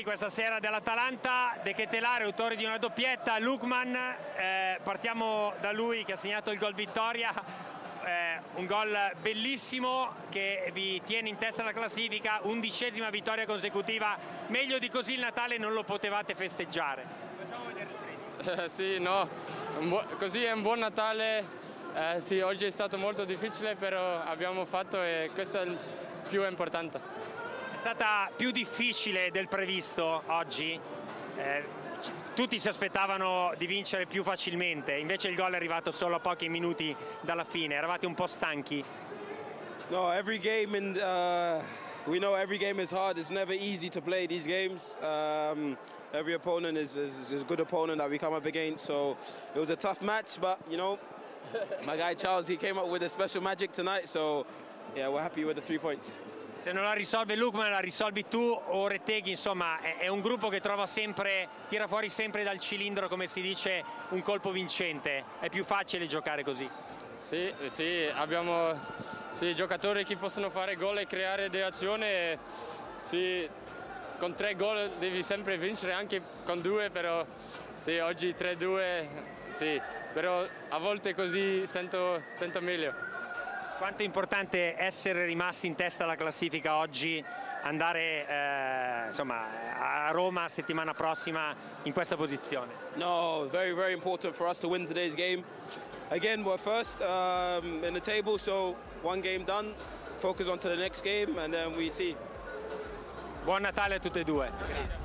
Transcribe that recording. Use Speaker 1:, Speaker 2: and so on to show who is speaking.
Speaker 1: Questa sera dell'Atalanta, De Ketelaere, autore di una doppietta, Lookman, partiamo da lui che ha segnato il gol vittoria, un gol bellissimo che vi tiene in testa alla classifica, 11ª vittoria consecutiva, meglio di così il Natale non lo potevate festeggiare. Facciamo vedere il training.
Speaker 2: Sì, no, così è un buon Natale, sì, oggi è stato molto difficile però abbiamo fatto e questo è il più importante.
Speaker 1: È stata più difficile del previsto oggi, tutti si aspettavano di vincere più facilmente, invece il gol è arrivato solo a pochi minuti dalla fine, eravate un po' stanchi?
Speaker 3: No, every game we know every game is hard, it's never easy to play these games. Every opponent is a good opponent that we come up against, so it was a tough match, but you know, my guy Charles, he came up with a special magic tonight, so yeah, we're happy with the 3 points.
Speaker 1: Se non la risolve Lookman la risolvi tu o Retteghi, insomma è un gruppo che trova sempre, tira fuori sempre dal cilindro, come si dice, un colpo vincente, è più facile giocare così.
Speaker 2: Sì, abbiamo giocatori che possono fare gol e creare delle azioni, sì, con 3 gol devi sempre vincere, anche con 2, però sì, oggi 3-2, sì, però a volte così sento meglio.
Speaker 1: Quanto è importante essere rimasti in testa alla classifica oggi, andare insomma, a Roma settimana prossima in questa posizione?
Speaker 3: No, very, very important for us to win today's game. Again, we're first in the table, so one game done, focus on to the next game and then we see.
Speaker 1: Buon Natale a tutte e due.